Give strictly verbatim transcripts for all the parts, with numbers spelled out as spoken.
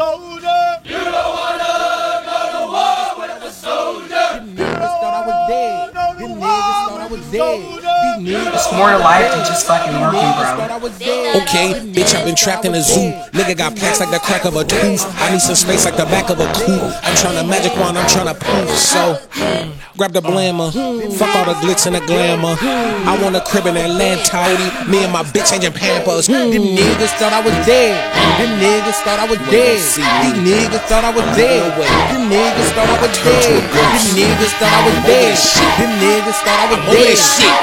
soldier. You don't wanna go to war with a soldier. You niggas thought I was dead. You niggas thought I was dead. It's more to life than just fucking working, bro. Okay, bitch, I've been trapped in a zoo. Nigga got plaques like the crack of a tooth. I need some space like the back of a coupe. I'm tryna magic wand, I'm tryna poof. So, grab the blammer. Fuck all the glitz and the glamour. I want a crib in Atlanta. Me and my bitch changing Pampers. Them niggas thought I was dead. Them niggas thought I was dead. These niggas thought I was dead. Them niggas thought I was dead. Them niggas thought I was dead. Them niggas thought I was dead.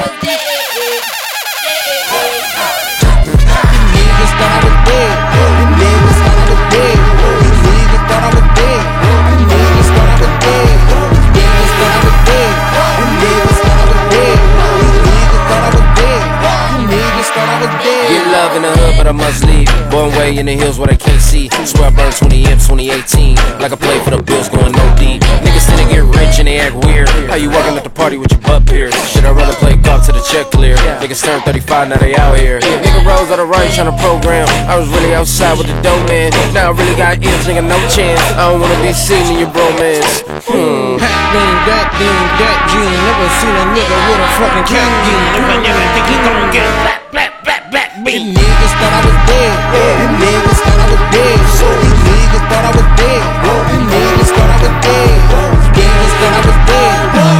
Love in the hood, but I must leave. Born way in the hills where they can't see. Swear I burned twenty M's twenty eighteen. Like I played for the Bills going no deep. Niggas tend to get rich and they act weird. How you walking at the party with your butt pierced? Should I rather play golf to the check clear? Niggas turned thirty-five, now they out here. Nigga rose out of right trying to program. I was really outside with the dope man. Now I really got ears, nigga, no chance. I don't wanna be seen in your bromance. Hmm. Hat bean, that bean, that gene. Never seen a nigga with a fucking cat gene. If I never think he gon' get black, black, black, black bean. Them niggas thought I was dead. Them niggas thought I was dead. These niggas thought I was dead. Them niggas thought I was dead. These niggas thought I was dead.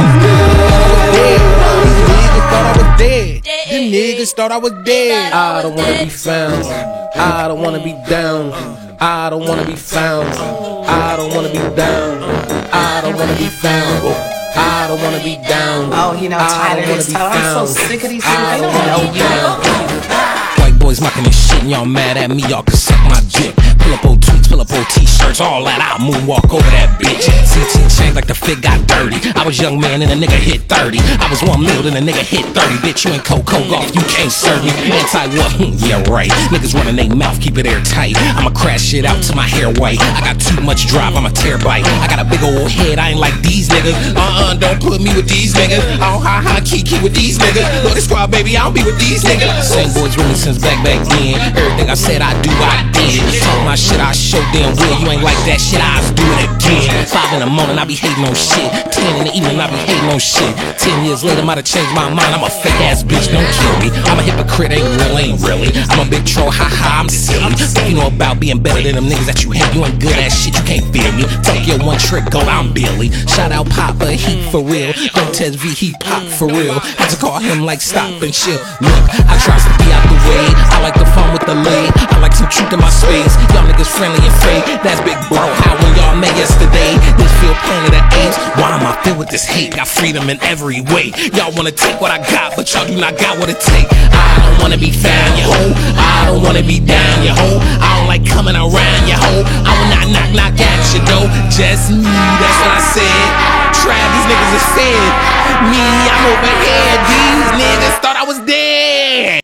These niggas thought I was dead. Them niggas thought I was dead. I don't wanna be found. I don't wanna be down. I don't wanna be found. I don't wanna be down. I don't wanna be found. I don't wanna be down. Oh, you know, Tyler is Tyler. I'm so sick of these people. They don't know you. White boys mocking this shit and y'all mad at me, y'all can suck my dick. Pull up old tweets, pull up old t-shirts, all that, I'll moonwalk over that bitch. C T changed like the fit got dirty. I was young man and a nigga hit thirty. I was one mil and a nigga hit thirty. Bitch, you ain't Coco Golf, you can't serve me. Anti what? Yeah, right. Niggas running they mouth, keep it airtight. I'ma crash shit out till my hair white. I got too much drive, I'm a terabyte. I got a big old head, I ain't like these niggas. Uh-uh, don't put me with these niggas. I don't ha ha kiki with these niggas. Look, this squad, baby, I don't be with these niggas. Same boys with me since back back then. Everything I said I do, I did. Talk my shit, I show damn well. You ain't like that shit, I was do it again. Five in the morning, I be hating on shit. Ten in the evening, I be hating on shit. Ten years later, might have changed my mind. I'm a fake ass bitch, don't kill me. I'm a hypocrite, ain't real, ain't really. I'm a big troll, ha ha, I'm silly. What you know about being better than them niggas that you hate? You ain't good ass shit, you can't feel me. Tokyo one trick, go, I'm Billy. Shout out Papa, he for real. Don't test V, he pop for real. Had to call him like stop and chill. Look, I tries to be out the way. I like the fun with the lay. I like some truth in my space. Y'all niggas friendly and fake. That's big bro, how when y'all met yesterday. This feel planet of apes. Why am I filled with this hate? Got freedom in every way. Y'all wanna take what I got, but y'all do not got what it take. I don't wanna be found, you hoe. I don't wanna be down, you hoe. I don't like coming around, you hoe. I will not knock, knock at you, though. Just me, that's what I said. Trap, these niggas are fed. Me, I'm over here. These niggas thought I was dead.